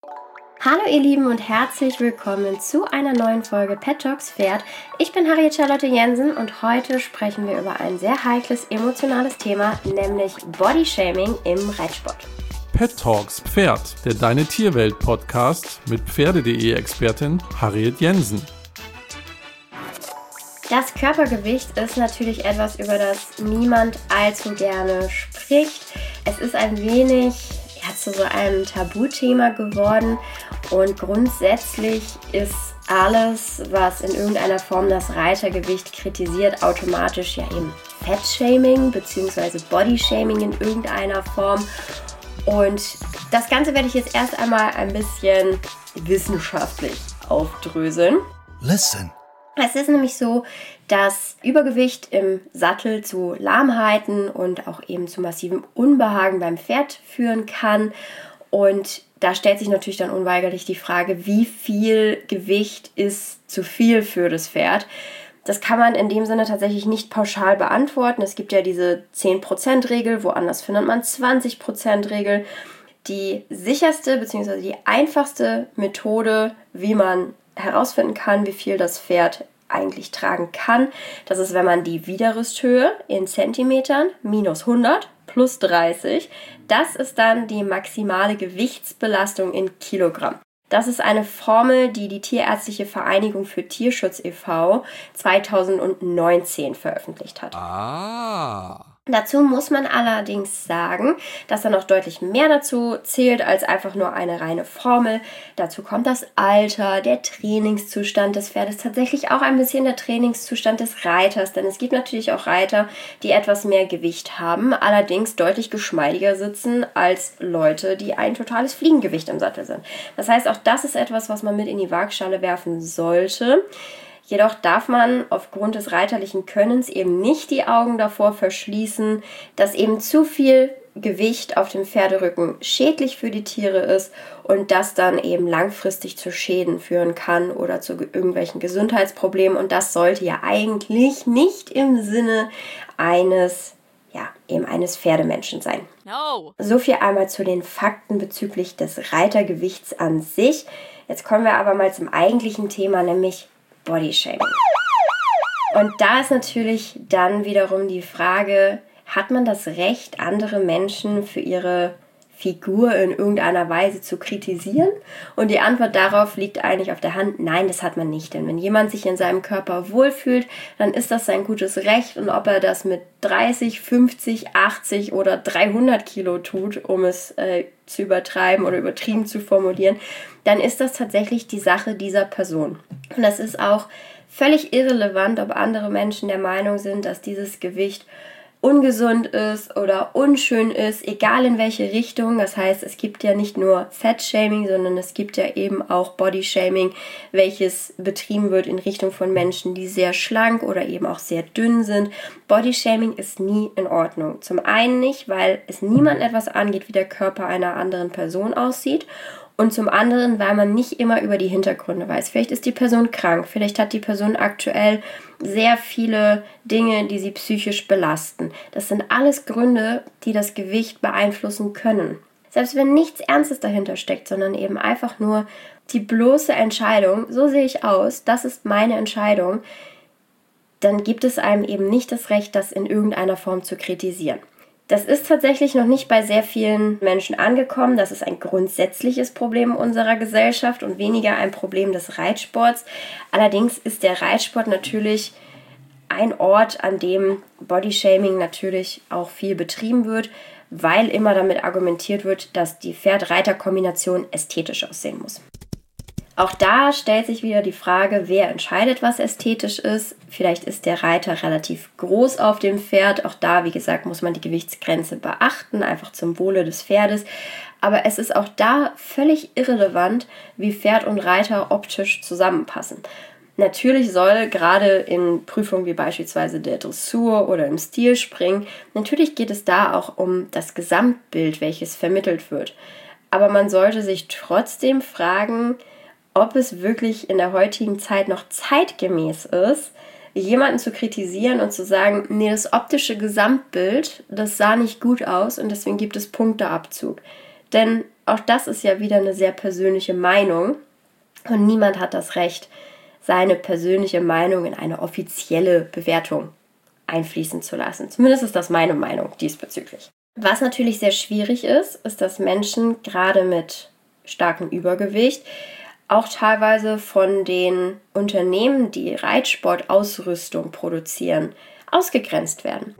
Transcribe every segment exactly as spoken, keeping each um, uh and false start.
Hallo ihr Lieben und herzlich willkommen zu einer neuen Folge Pet Talks Pferd. Ich bin Harriet Charlotte Jensen und heute sprechen wir über ein sehr heikles, emotionales Thema, nämlich Bodyshaming im Reitsport. Pet Talks Pferd, der Deine Tierwelt Podcast mit Pferde.de-Expertin Harriet Jensen. Das Körpergewicht ist natürlich etwas, über das niemand allzu gerne spricht. Es ist ein wenig ja, zu so einem Tabuthema geworden und grundsätzlich ist alles, was in irgendeiner Form das Reitergewicht kritisiert, automatisch ja eben Fettshaming bzw. Bodyshaming in irgendeiner Form. Und das Ganze werde ich jetzt erst einmal ein bisschen wissenschaftlich aufdröseln. Listen. Es ist nämlich so, dass Übergewicht im Sattel zu Lahmheiten und auch eben zu massivem Unbehagen beim Pferd führen kann. Und da stellt sich natürlich dann unweigerlich die Frage, wie viel Gewicht ist zu viel für das Pferd? Das kann man in dem Sinne tatsächlich nicht pauschal beantworten. Es gibt ja diese zehn Prozent Regel, woanders findet man zwanzig Prozent Regel. Die sicherste bzw. die einfachste Methode, wie man herausfinden kann, wie viel das Pferd eigentlich tragen kann, das ist, wenn man die Widerrüsthöhe in Zentimetern minus hundert plus dreißig, das ist dann die maximale Gewichtsbelastung in Kilogramm. Das ist eine Formel, die die Tierärztliche Vereinigung für Tierschutz e V zweitausendneunzehn veröffentlicht hat. Ah. Dazu muss man allerdings sagen, dass da noch deutlich mehr dazu zählt als einfach nur eine reine Formel. Dazu kommt das Alter, der Trainingszustand des Pferdes, tatsächlich auch ein bisschen der Trainingszustand des Reiters, denn es gibt natürlich auch Reiter, die etwas mehr Gewicht haben, allerdings deutlich geschmeidiger sitzen als Leute, die ein totales Fliegengewicht im Sattel sind. Das heißt, auch das ist etwas, was man mit in die Waagschale werfen sollte. Jedoch darf man aufgrund des reiterlichen Könnens eben nicht die Augen davor verschließen, dass eben zu viel Gewicht auf dem Pferderücken schädlich für die Tiere ist und das dann eben langfristig zu Schäden führen kann oder zu irgendwelchen Gesundheitsproblemen. Und das sollte ja eigentlich nicht im Sinne eines, ja, eben eines Pferdemenschen sein. No. So viel einmal zu den Fakten bezüglich des Reitergewichts an sich. Jetzt kommen wir aber mal zum eigentlichen Thema, nämlich Bodyshaming. Und da ist natürlich dann wiederum die Frage, hat man das Recht, andere Menschen für ihre Figur in irgendeiner Weise zu kritisieren? Und die Antwort darauf liegt eigentlich auf der Hand, nein, das hat man nicht. Denn wenn jemand sich in seinem Körper wohlfühlt, dann ist das sein gutes Recht. Und ob er das mit dreißig, fünfzig, achtzig oder dreihundert Kilo tut, um es äh, zu übertreiben oder übertrieben zu formulieren, dann ist das tatsächlich die Sache dieser Person. Und das ist auch völlig irrelevant, ob andere Menschen der Meinung sind, dass dieses Gewicht ungesund ist oder unschön ist, egal in welche Richtung. Das heißt, es gibt ja nicht nur Fettshaming, sondern es gibt ja eben auch Bodyshaming, welches betrieben wird in Richtung von Menschen, die sehr schlank oder eben auch sehr dünn sind. Bodyshaming ist nie in Ordnung. Zum einen nicht, weil es niemand etwas angeht, wie der Körper einer anderen Person aussieht. Und zum anderen, weil man nicht immer über die Hintergründe weiß. Vielleicht ist die Person krank, vielleicht hat die Person aktuell sehr viele Dinge, die sie psychisch belasten. Das sind alles Gründe, die das Gewicht beeinflussen können. Selbst wenn nichts Ernstes dahinter steckt, sondern eben einfach nur die bloße Entscheidung, so sehe ich aus, das ist meine Entscheidung, dann gibt es einem eben nicht das Recht, das in irgendeiner Form zu kritisieren. Das ist tatsächlich noch nicht bei sehr vielen Menschen angekommen. Das ist ein grundsätzliches Problem unserer Gesellschaft und weniger ein Problem des Reitsports. Allerdings ist der Reitsport natürlich ein Ort, an dem Bodyshaming natürlich auch viel betrieben wird, weil immer damit argumentiert wird, dass die Pferd-Reiter-Kombination ästhetisch aussehen muss. Auch da stellt sich wieder die Frage, wer entscheidet, was ästhetisch ist. Vielleicht ist der Reiter relativ groß auf dem Pferd. Auch da, wie gesagt, muss man die Gewichtsgrenze beachten, einfach zum Wohle des Pferdes. Aber es ist auch da völlig irrelevant, wie Pferd und Reiter optisch zusammenpassen. Natürlich soll gerade in Prüfungen wie beispielsweise der Dressur oder im Stilspringen, natürlich geht es da auch um das Gesamtbild, welches vermittelt wird. Aber man sollte sich trotzdem fragen, ob es wirklich in der heutigen Zeit noch zeitgemäß ist, jemanden zu kritisieren und zu sagen, nee, das optische Gesamtbild, das sah nicht gut aus und deswegen gibt es Punkteabzug. Denn auch das ist ja wieder eine sehr persönliche Meinung und niemand hat das Recht, seine persönliche Meinung in eine offizielle Bewertung einfließen zu lassen. Zumindest ist das meine Meinung diesbezüglich. Was natürlich sehr schwierig ist, ist, dass Menschen gerade mit starkem Übergewicht auch teilweise von den Unternehmen, die Reitsportausrüstung produzieren, ausgegrenzt werden.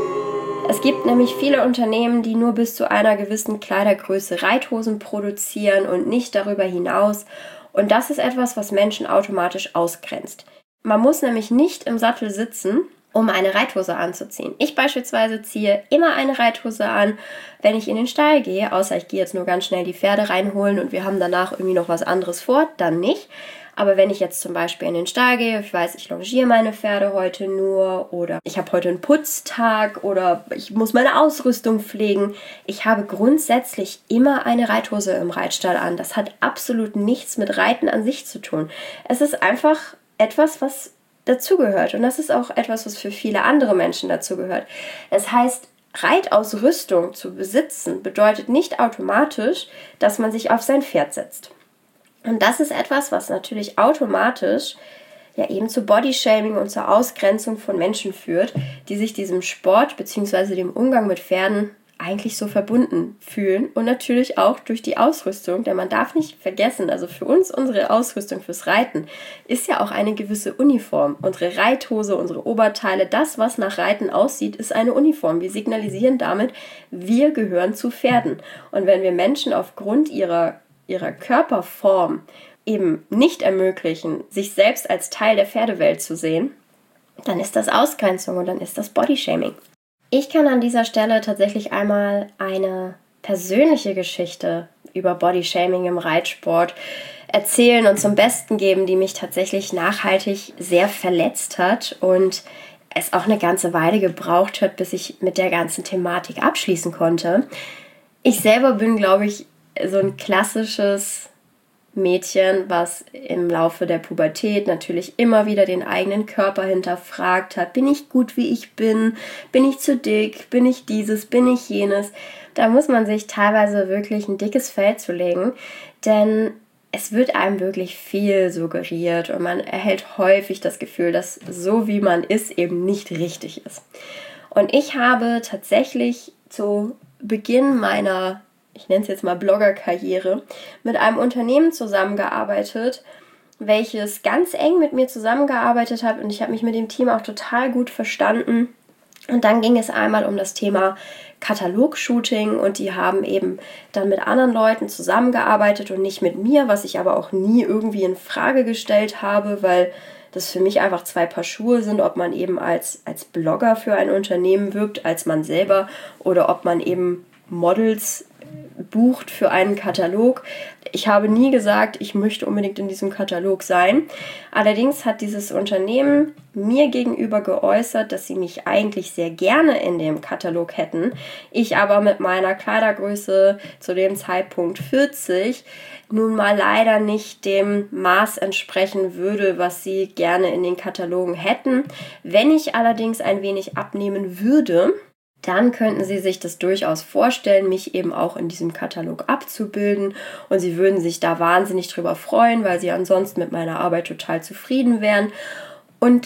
Es gibt nämlich viele Unternehmen, die nur bis zu einer gewissen Kleidergröße Reithosen produzieren und nicht darüber hinaus. Und das ist etwas, was Menschen automatisch ausgrenzt. Man muss nämlich nicht im Sattel sitzen, um eine Reithose anzuziehen. Ich beispielsweise ziehe immer eine Reithose an, wenn ich in den Stall gehe, außer ich gehe jetzt nur ganz schnell die Pferde reinholen und wir haben danach irgendwie noch was anderes vor, dann nicht. Aber wenn ich jetzt zum Beispiel in den Stall gehe, ich weiß, ich longiere meine Pferde heute nur oder ich habe heute einen Putztag oder ich muss meine Ausrüstung pflegen, ich habe grundsätzlich immer eine Reithose im Reitstall an. Das hat absolut nichts mit Reiten an sich zu tun. Es ist einfach etwas, was dazugehört. Und das ist auch etwas, was für viele andere Menschen dazugehört. Das heißt, Reitausrüstung zu besitzen bedeutet nicht automatisch, dass man sich auf sein Pferd setzt. Und das ist etwas, was natürlich automatisch ja eben zu Bodyshaming und zur Ausgrenzung von Menschen führt, die sich diesem Sport bzw. dem Umgang mit Pferden eigentlich so verbunden fühlen und natürlich auch durch die Ausrüstung, denn man darf nicht vergessen, also für uns unsere Ausrüstung fürs Reiten ist ja auch eine gewisse Uniform. Unsere Reithose, unsere Oberteile, das, was nach Reiten aussieht, ist eine Uniform. Wir signalisieren damit, wir gehören zu Pferden. Und wenn wir Menschen aufgrund ihrer, ihrer Körperform eben nicht ermöglichen, sich selbst als Teil der Pferdewelt zu sehen, dann ist das Ausgrenzung und dann ist das Bodyshaming. Ich kann an dieser Stelle tatsächlich einmal eine persönliche Geschichte über Bodyshaming im Reitsport erzählen und zum Besten geben, die mich tatsächlich nachhaltig sehr verletzt hat und es auch eine ganze Weile gebraucht hat, bis ich mit der ganzen Thematik abschließen konnte. Ich selber bin, glaube ich, so ein klassisches Mädchen, was im Laufe der Pubertät natürlich immer wieder den eigenen Körper hinterfragt hat. Bin ich gut, wie ich bin? Bin ich zu dick? Bin ich dieses? Bin ich jenes? Da muss man sich teilweise wirklich ein dickes Fell zulegen, denn es wird einem wirklich viel suggeriert und man erhält häufig das Gefühl, dass so wie man ist eben nicht richtig ist. Und ich habe tatsächlich zu Beginn meiner ich nenne es jetzt mal Blogger-Karriere, mit einem Unternehmen zusammengearbeitet, welches ganz eng mit mir zusammengearbeitet hat und ich habe mich mit dem Team auch total gut verstanden. Und dann ging es einmal um das Thema Katalog-Shooting und die haben eben dann mit anderen Leuten zusammengearbeitet und nicht mit mir, was ich aber auch nie irgendwie in Frage gestellt habe, weil das für mich einfach zwei Paar Schuhe sind, ob man eben als, als Blogger für ein Unternehmen wirkt, als man selber oder ob man eben Models bucht für einen Katalog. Ich habe nie gesagt, ich möchte unbedingt in diesem Katalog sein. Allerdings hat dieses Unternehmen mir gegenüber geäußert, dass sie mich eigentlich sehr gerne in dem Katalog hätten. Ich aber mit meiner Kleidergröße zu dem Zeitpunkt vierzig nun mal leider nicht dem Maß entsprechen würde, was sie gerne in den Katalogen hätten. Wenn ich allerdings ein wenig abnehmen würde, dann könnten sie sich das durchaus vorstellen, mich eben auch in diesem Katalog abzubilden und sie würden sich da wahnsinnig drüber freuen, weil sie ansonsten mit meiner Arbeit total zufrieden wären. Und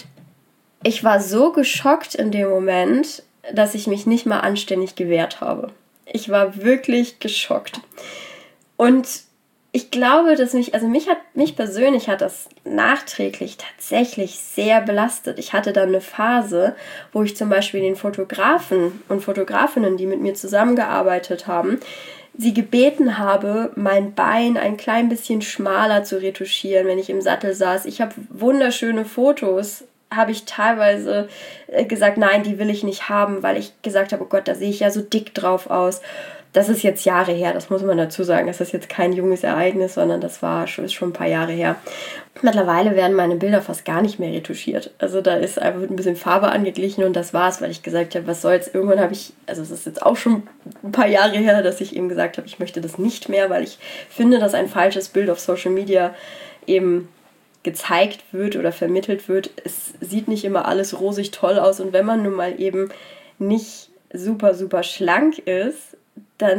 ich war so geschockt in dem Moment, dass ich mich nicht mal anständig gewehrt habe. Ich war wirklich geschockt. Und ich glaube, dass mich, also mich hat, mich persönlich hat das nachträglich tatsächlich sehr belastet. Ich hatte dann eine Phase, wo ich zum Beispiel den Fotografen und Fotografinnen, die mit mir zusammengearbeitet haben, sie gebeten habe, mein Bein ein klein bisschen schmaler zu retuschieren, wenn ich im Sattel saß. Ich habe wunderschöne Fotos, habe ich teilweise gesagt, nein, die will ich nicht haben, weil ich gesagt habe, oh Gott, da sehe ich ja so dick drauf aus. Das ist jetzt Jahre her, das muss man dazu sagen. Das ist jetzt kein junges Ereignis, sondern das war schon, ist schon ein paar Jahre her. Mittlerweile werden meine Bilder fast gar nicht mehr retuschiert. Also da ist einfach ein bisschen Farbe angeglichen und das war's, weil ich gesagt habe, was soll's. Irgendwann habe ich, also es ist jetzt auch schon ein paar Jahre her, dass ich eben gesagt habe, ich möchte das nicht mehr, weil ich finde, dass ein falsches Bild auf Social Media eben gezeigt wird oder vermittelt wird. Es sieht nicht immer alles rosig toll aus und wenn man nun mal eben nicht super, super schlank ist, dann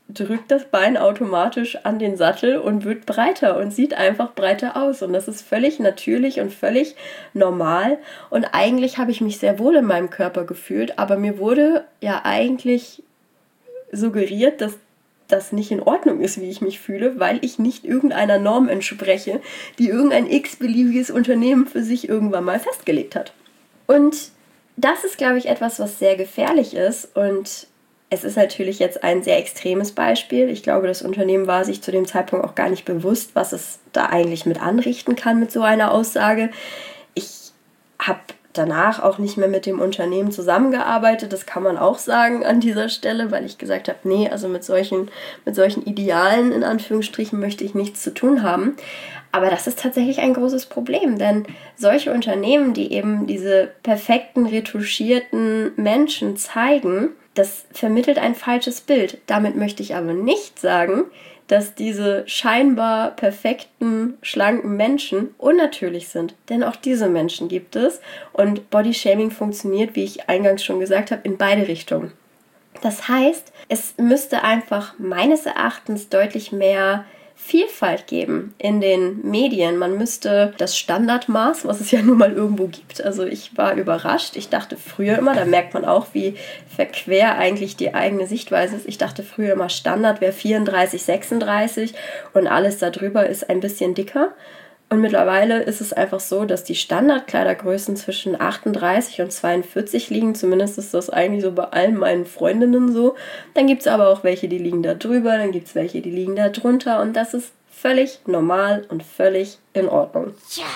drückt das Bein automatisch an den Sattel und wird breiter und sieht einfach breiter aus. Und das ist völlig natürlich und völlig normal. Und eigentlich habe ich mich sehr wohl in meinem Körper gefühlt, aber mir wurde ja eigentlich suggeriert, dass das nicht in Ordnung ist, wie ich mich fühle, weil ich nicht irgendeiner Norm entspreche, die irgendein x-beliebiges Unternehmen für sich irgendwann mal festgelegt hat. Und das ist, glaube ich, etwas, was sehr gefährlich ist, und es ist natürlich jetzt ein sehr extremes Beispiel. Ich glaube, das Unternehmen war sich zu dem Zeitpunkt auch gar nicht bewusst, was es da eigentlich mit anrichten kann mit so einer Aussage. Ich habe danach auch nicht mehr mit dem Unternehmen zusammengearbeitet, das kann man auch sagen an dieser Stelle, weil ich gesagt habe, nee, also mit solchen, mit solchen Idealen in Anführungsstrichen möchte ich nichts zu tun haben. Aber das ist tatsächlich ein großes Problem, denn solche Unternehmen, die eben diese perfekten, retuschierten Menschen zeigen, das vermittelt ein falsches Bild. Damit möchte ich aber nicht sagen, dass diese scheinbar perfekten, schlanken Menschen unnatürlich sind. Denn auch diese Menschen gibt es. Und Bodyshaming funktioniert, wie ich eingangs schon gesagt habe, in beide Richtungen. Das heißt, es müsste einfach meines Erachtens deutlich mehr Vielfalt geben in den Medien. Man müsste das Standardmaß, was es ja nun mal irgendwo gibt, also ich war überrascht. Ich dachte früher immer, da merkt man auch, wie verquer eigentlich die eigene Sichtweise ist. Ich dachte früher immer, Standard wäre vierunddreißig, sechsunddreißig und alles darüber ist ein bisschen dicker. Und mittlerweile ist es einfach so, dass die Standardkleidergrößen zwischen achtunddreißig und zweiundvierzig liegen. Zumindest ist das eigentlich so bei allen meinen Freundinnen so. Dann gibt es aber auch welche, die liegen da drüber, dann gibt es welche, die liegen da drunter. Und das ist völlig normal und völlig in Ordnung.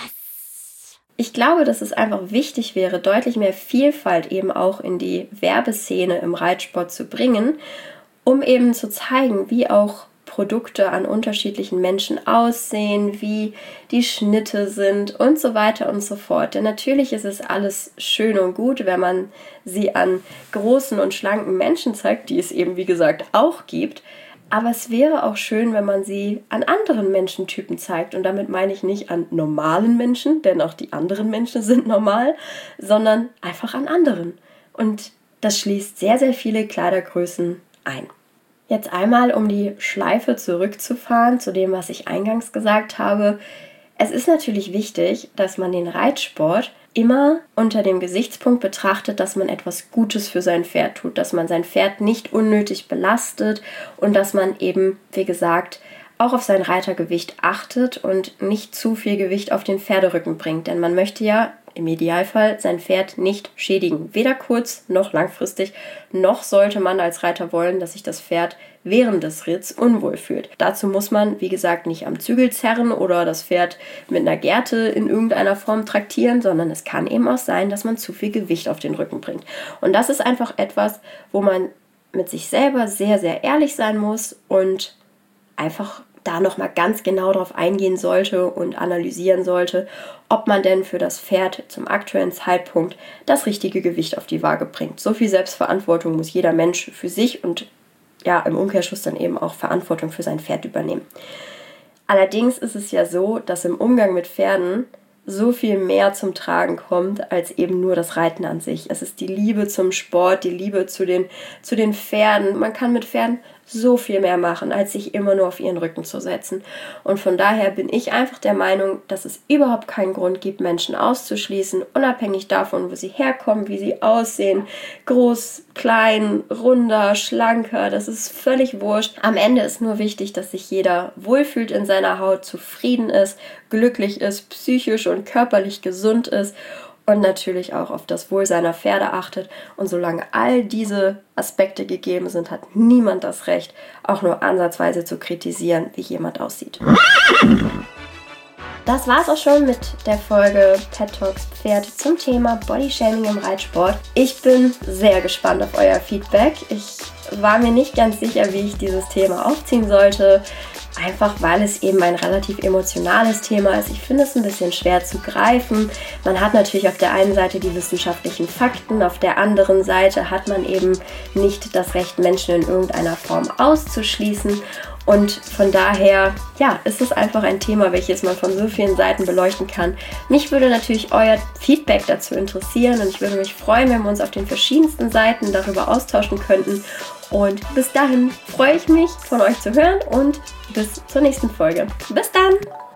Yes! Ich glaube, dass es einfach wichtig wäre, deutlich mehr Vielfalt eben auch in die Werbeszene im Reitsport zu bringen, um eben zu zeigen, wie auch Produkte an unterschiedlichen Menschen aussehen, wie die Schnitte sind und so weiter und so fort. Denn natürlich ist es alles schön und gut, wenn man sie an großen und schlanken Menschen zeigt, die es eben, wie gesagt, auch gibt. Aber es wäre auch schön, wenn man sie an anderen Menschentypen zeigt. Und damit meine ich nicht an normalen Menschen, denn auch die anderen Menschen sind normal, sondern einfach an anderen. Und das schließt sehr, sehr viele Kleidergrößen ein. Jetzt einmal, um die Schleife zurückzufahren zu dem, was ich eingangs gesagt habe. Es ist natürlich wichtig, dass man den Reitsport immer unter dem Gesichtspunkt betrachtet, dass man etwas Gutes für sein Pferd tut, dass man sein Pferd nicht unnötig belastet und dass man eben, wie gesagt, auch auf sein Reitergewicht achtet und nicht zu viel Gewicht auf den Pferderücken bringt. Denn man möchte ja im Idealfall sein Pferd nicht schädigen. Weder kurz- noch langfristig, noch sollte man als Reiter wollen, dass sich das Pferd während des Ritts unwohl fühlt. Dazu muss man, wie gesagt, nicht am Zügel zerren oder das Pferd mit einer Gerte in irgendeiner Form traktieren, sondern es kann eben auch sein, dass man zu viel Gewicht auf den Rücken bringt. Und das ist einfach etwas, wo man mit sich selber sehr, sehr ehrlich sein muss und einfach da nochmal ganz genau drauf eingehen sollte und analysieren sollte, ob man denn für das Pferd zum aktuellen Zeitpunkt das richtige Gewicht auf die Waage bringt. So viel Selbstverantwortung muss jeder Mensch für sich und ja, im Umkehrschluss dann eben auch Verantwortung für sein Pferd übernehmen. Allerdings ist es ja so, dass im Umgang mit Pferden so viel mehr zum Tragen kommt, als eben nur das Reiten an sich. Es ist die Liebe zum Sport, die Liebe zu den, zu den Pferden. Man kann mit Pferden so viel mehr machen, als sich immer nur auf ihren Rücken zu setzen. Und von daher bin ich einfach der Meinung, dass es überhaupt keinen Grund gibt, Menschen auszuschließen, unabhängig davon, wo sie herkommen, wie sie aussehen, groß, klein, runder, schlanker, das ist völlig wurscht. Am Ende ist nur wichtig, dass sich jeder wohlfühlt in seiner Haut, zufrieden ist, glücklich ist, psychisch und körperlich gesund ist und natürlich auch auf das Wohl seiner Pferde achtet. Und solange all diese Aspekte gegeben sind, hat niemand das Recht, auch nur ansatzweise zu kritisieren, wie jemand aussieht. Das war's auch schon mit der Folge Pet Talks Pferd zum Thema Bodyshaming im Reitsport. Ich bin sehr gespannt auf euer Feedback. Ich war mir nicht ganz sicher, wie ich dieses Thema aufziehen sollte. Einfach weil es eben ein relativ emotionales Thema ist. Ich finde es ein bisschen schwer zu greifen. Man hat natürlich auf der einen Seite die wissenschaftlichen Fakten, auf der anderen Seite hat man eben nicht das Recht, Menschen in irgendeiner Form auszuschließen. Und von daher, ja, ist es einfach ein Thema, welches man von so vielen Seiten beleuchten kann. Mich würde natürlich euer Feedback dazu interessieren und ich würde mich freuen, wenn wir uns auf den verschiedensten Seiten darüber austauschen könnten. Und bis dahin freue ich mich, von euch zu hören und bis zur nächsten Folge. Bis dann!